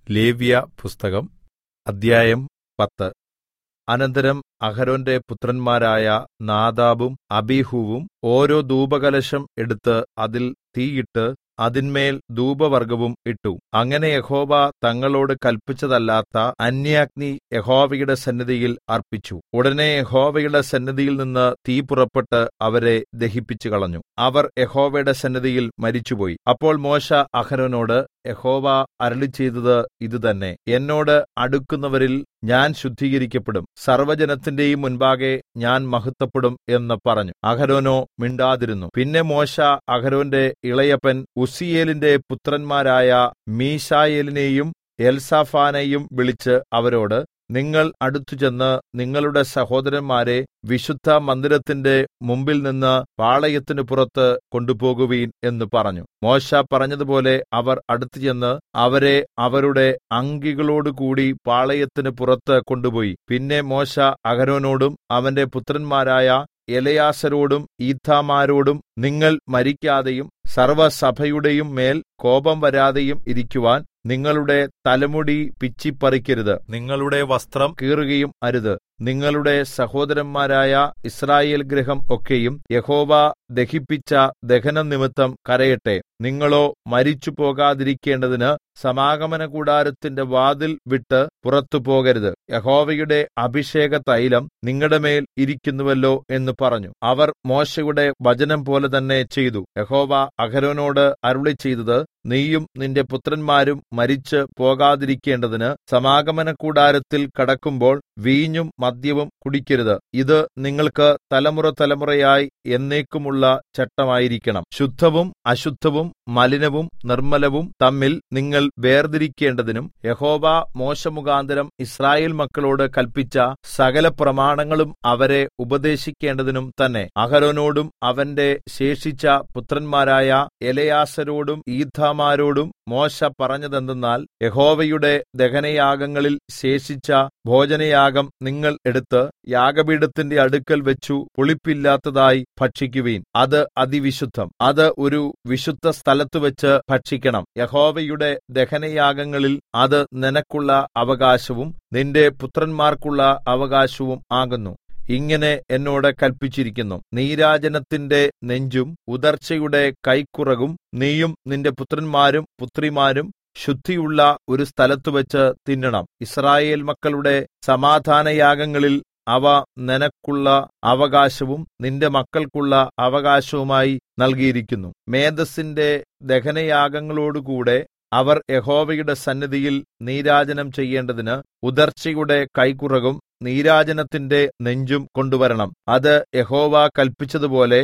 ലേവ്യപുസ്തകം അദ്ധ്യായം 10. അനന്തരം അഹരോന്റെ പുത്രന്മാരായ നാദാബും അബീഹൂവും ഓരോ ധൂപകലശം എടുത്ത് അതിൽ തീയിട്ട് അതിന്മേൽ ധൂപവർഗ്ഗവും ഇട്ടു. അങ്ങനെ യഹോവ തങ്ങളോട് കല്പിച്ചതല്ലാത്ത അന്യാഗ്നി യഹോവയുടെ സന്നിധിയിൽ അർപ്പിച്ചു. ഉടനെ യഹോവയുടെ സന്നിധിയിൽ നിന്ന് തീ പുറപ്പെട്ട് അവരെ ദഹിപ്പിച്ചുകളഞ്ഞു. അവർ യഹോവയുടെ സന്നിധിയിൽ മരിച്ചുപോയി. അപ്പോൾ മോശെ അഹരോനോട്, യഹോവ അരുളിച്ചെയ്തത് ഇതുതന്നെ, എന്നോട് അടുക്കുന്നവരിൽ ഞാൻ ശുദ്ധീകരിക്കപ്പെടും, സർവ്വജനത്തിന്റെയും മുൻപാകെ ഞാൻ മഹത്വപ്പെടും എന്ന് പറഞ്ഞു. അഹരോനോ മിണ്ടാതിരുന്നു. പിന്നെ മോശെ അഹരോന്റെ ഇളയപ്പൻ ഉസ്സീയേലിന്റെ പുത്രന്മാരായ മീശായേലിനെയും എൽസാഫാനെയും വിളിച്ച് അവരോട്, നിങ്ങൾ അടുത്തുചെന്ന് നിങ്ങളുടെ സഹോദരന്മാരെ വിശുദ്ധമന്ദിരത്തിന്റെ മുമ്പിൽനിന്ന് പാളയത്തിന് പുറത്ത് കൊണ്ടുപോകുവിൻ എന്ന് പറഞ്ഞു. മോശെ പറഞ്ഞതുപോലെ അവർ അടുത്തുചെന്ന് അവരെ അവരുടെ അങ്കികളോടുകൂടി പാളയത്തിന് പുറത്ത് കൊണ്ടുപോയി. പിന്നെ മോശെ അഹരോനോടും അവന്റെ പുത്രന്മാരായ എലെയാസാരോടും ഈഥാമാരോടും, നിങ്ങൾ മരിക്കാതെയും സർവ്വസഭയുടെയും മേൽ കോപം വരാതെയും ഇരിക്കുവാൻ നിങ്ങളുടെ തലമുടി പിച്ചിപ്പറിക്കരുത്, നിങ്ങളുടെ വസ്ത്രം കീറുകയും അരുത്. നിങ്ങളുടെ സഹോദരന്മാരായ യിസ്രായേൽ ഗൃഹം ഒക്കെയും യഹോവ ദഹിപ്പിച്ച ദഹനം നിമിത്തം കരയട്ടെ. നിങ്ങളോ മരിച്ചു പോകാതിരിക്കേണ്ടതിന് സമാഗമനകൂടാരത്തിന്റെ വാതിൽ വിട്ട് പുറത്തു പോകരുത്. യഹോവയുടെ അഭിഷേക തൈലം നിങ്ങളുടെ മേൽ ഇരിക്കുന്നുവല്ലോ എന്ന് പറഞ്ഞു. അവർ മോശെയുടെ വചനം പോലെ തന്നെ ചെയ്തു. യഹോവ അഹരോനോട് അരുളിച്ചെയ്തത്, നീയും നിന്റെ പുത്രന്മാരും മരിച്ചു പോകാതിരിക്കേണ്ടതിന് സമാഗമനകൂടാരത്തിൽ കടക്കുമ്പോൾ വീഞ്ഞും മദ്യവും കുടിക്കരുത്. ഇത് നിങ്ങൾക്ക് തലമുറ തലമുറയായി എന്നേക്കുമുള്ള ചട്ടമായിരിക്കണം. ശുദ്ധവും അശുദ്ധവും മലിനവും നിർമ്മലവും തമ്മിൽ നിങ്ങൾ വേർതിരിക്കേണ്ടതിനും യഹോവ മോശെ മുഖാന്തരം യിസ്രായേൽ മക്കളോട് കല്പിച്ച സകല പ്രമാണങ്ങളും അവരെ ഉപദേശിക്കേണ്ടതിനും തന്നെ. അഹരോനോടും അവന്റെ ശേഷിച്ച പുത്രന്മാരായ എലെയാസാരോടും ഈഥാമാരോടും മോശെ പറഞ്ഞതെന്തെന്നാൽ, യഹോവയുടെ ദഹനയാഗങ്ങളിൽ ശേഷിച്ച ഭോജനയാഗം നിങ്ങൾ എടുത്ത് യാഗപീഠത്തിന്റെ അടുക്കൽ വെച്ചു പുളിപ്പില്ലാത്തതായി ഭക്ഷിക്കുവീൻ. അത് അതിവിശുദ്ധം. അത് ഒരു വിശുദ്ധ സ്ഥലത്ത് വെച്ച് ഭക്ഷിക്കണം. യഹോവയുടെ ദഹനയാഗങ്ങളിൽ അത് നിനക്കുള്ള അവകാശവും നിന്റെ പുത്രന്മാർക്കുള്ള അവകാശവും ആകുന്നു. ഇങ്ങനെ എന്നോട് കല്പിച്ചിരിക്കുന്നു. നീരാജനത്തിന്റെ നെഞ്ചും ഉദർച്ചയുടെ കൈക്കുറകും നീയും നിന്റെ പുത്രന്മാരും പുത്രിമാരും ശുദ്ധിയുള്ള ഒരു സ്ഥലത്തുവച്ച് തിന്നണം. യിസ്രായേൽ മക്കളുടെ സമാധാനയാഗങ്ങളിൽ അവ നിനക്കുള്ള അവകാശവും നിന്റെ മക്കൾക്കുള്ള അവകാശവുമായി നൽകിയിരിക്കുന്നു. മേദസ്സിന്റെ ദഹനയാഗങ്ങളോടുകൂടെ അവർ യഹോവയുടെ സന്നിധിയിൽ നീരാജനം ചെയ്യേണ്ടതിന് ഉദർച്ചയുടെ കൈക്കുറകും നീരാജനത്തിന്റെ നെഞ്ചും കൊണ്ടുവരണം. അത് യഹോവ കല്പിച്ചതുപോലെ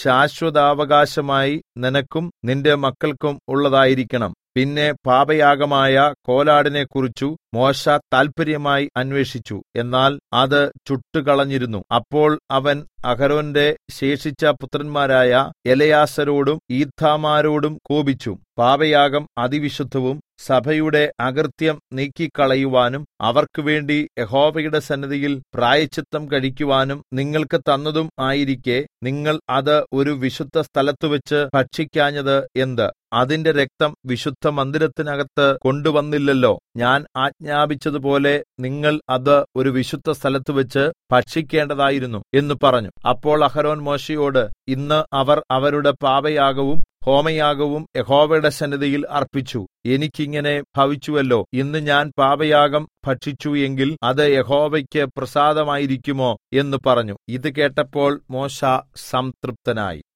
ശാശ്വതാവകാശമായി നിനക്കും നിന്റെ മക്കൾക്കും ഉള്ളതായിരിക്കണം. പിന്നെ പാപയാഗമായ കോലാടിനെക്കുറിച്ചു മോശെ താല്പര്യമായി അന്വേഷിച്ചു, എന്നാൽ അത് ചുട്ടുകളഞ്ഞിരുന്നു. അപ്പോൾ അവൻ അഹരോന്റെ ശേഷിച്ച പുത്രന്മാരായ എലെയാസാരോടും ഈഥാമാരോടും കോപിച്ചു. പാപയാഗം അതിവിശുദ്ധവും സഭയുടെ അകൃത്യം നീക്കിക്കളയുവാനും അവർക്കുവേണ്ടി യഹോവയുടെ സന്നിധിയിൽ പ്രായശ്ചിത്തം കഴിക്കുവാനും നിങ്ങൾക്ക് തന്നതും ആയിരിക്കെ നിങ്ങൾ അത് ഒരു വിശുദ്ധ സ്ഥലത്തുവെച്ച് ഭക്ഷിക്കാഞ്ഞത് എന്ത്? അതിന്റെ രക്തം വിശുദ്ധ മന്ദിരത്തിനകത്ത് കൊണ്ടുവന്നില്ലല്ലോ. ഞാൻ ആജ്ഞാപിച്ചതുപോലെ നിങ്ങൾ അത് ഒരു വിശുദ്ധ സ്ഥലത്തുവെച്ച് ഭക്ഷിക്കേണ്ടതായിരുന്നു എന്ന് പറഞ്ഞു. അപ്പോൾ അഹരോൻ മോശെയോട്, ഇന്ന് അവർ അവരുടെ പാപയാഗവും ഹോമയാഗവും യഹോവയുടെ സന്നിധിയിൽ അർപ്പിച്ചു. എനിക്കിങ്ങനെ ഭവിച്ചുവല്ലോ. ഇന്ന് ഞാൻ പാപയാഗം ഭക്ഷിച്ചു എങ്കിൽ അത് യഹോവയ്ക്ക് പ്രസാദമായിരിക്കുമോ എന്ന് പറഞ്ഞു. ഇത് കേട്ടപ്പോൾ മോശെ സംതൃപ്തനായി.